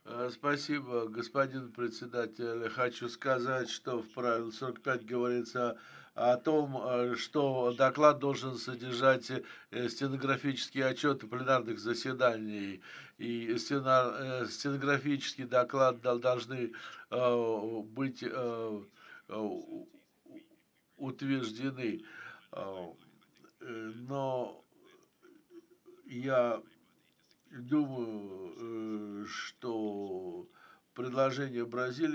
Спасибо, господин председатель. Хочу сказать, что в правиле 45 говорится о том, что доклад должен содержать стенографические отчеты пленарных заседаний. И стенографический доклад должны быть у- утверждены. Э, Но я думаю, что предложение Бразилии